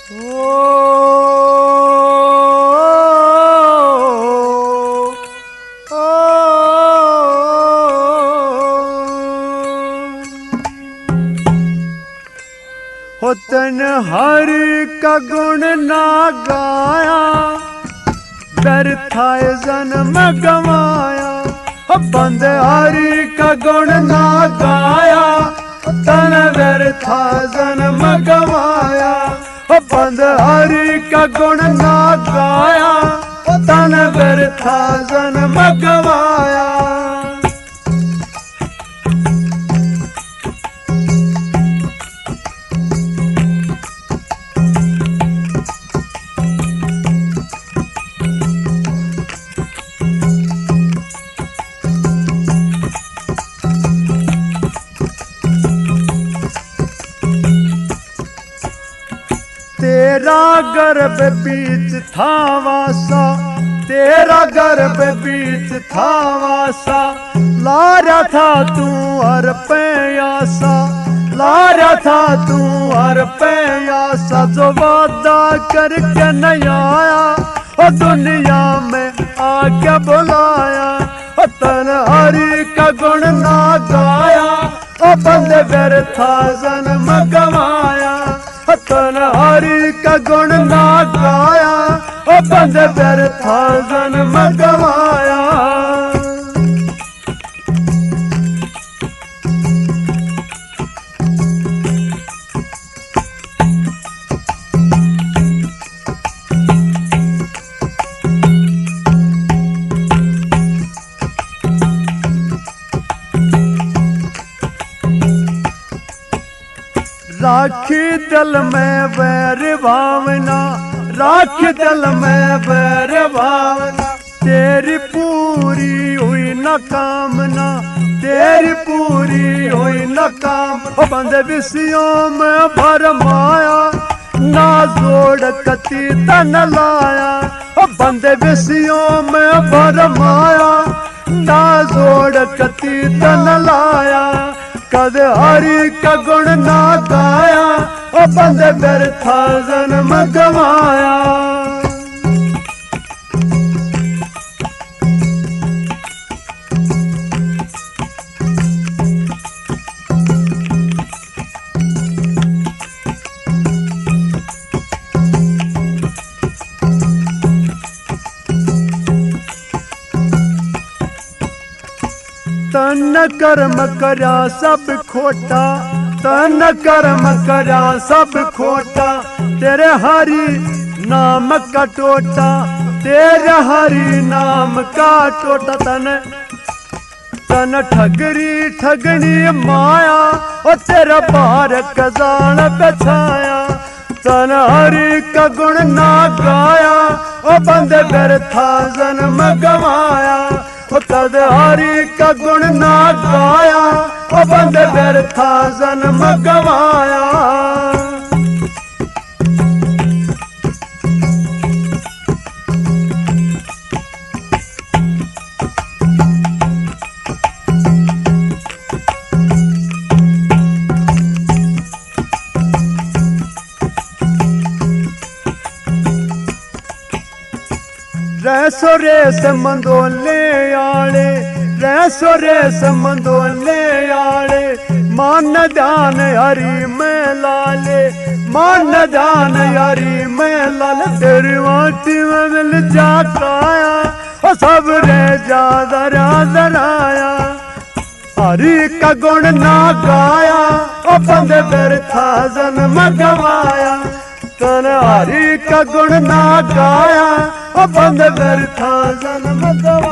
हो तन हरि का गुण ना गाया, व्यर्था जन्म गवाया। बंद हरि का गुण ना गाया, तन व्यर्था जन्म गवाया। बंद हरि का गुण ना गाया, तन व्यर्था जन्म गवाया। तेरा गर्भ बीच था वासा, तेरा गर्भ बीच था वासा। लारा था तू हर पे आसा, लारा था तू हर पे आसा। जो वादा करके नहीं आया, और दुनिया में आके बुलाया। तन हरि का गुण ना गाया, और बंदे व्यर्था जन्म गवाया। तन हरि का गुण ना गाया, और बंदे व्यर्था जन्म गवाया। राखी दिल में वैर भावना, राखी दिल में वैर भावना। तेरी पूरी हुई न कामना, तेरी पूरी हुई न काम। बंद विषयों में भरमाया, ना जोड़ कति तन लाया। बंद विषयों में भरमाया, ना जोड़ कति तन लाया। कद हरि का गुण ना गाया, और बंद व्यर्था जन्म गवाया। तन कर्म करा सब खोटा, तन कर्म करा सब खोटा। तेरे हरि नाम का टोटा, तेरे हरि नाम का टोटा। तन ठगरी ठगनी माया, और तेरा बार कजान बछाया। तन हरि का गुण ना गाया, और बंद व्यर्था जन्म गवाया। तद हरि का गुण ना गाया, और बंद व्यर्था जन्म गवाया। रैसो रेस मंदोले आले, रैसो रेस मंदोले आले। मान ध्यान हरि में लाले, मान ध्यान हरि में लाले। तेरी वाटी में मिल जा काया, और सब रे ज्यादा दराया। हरि का गुण ना गाया, और बंद व्यर्था जन्म गवाया। तन हरि का गुण ना गाया, और बंद व्यर्था जन्म गवाया।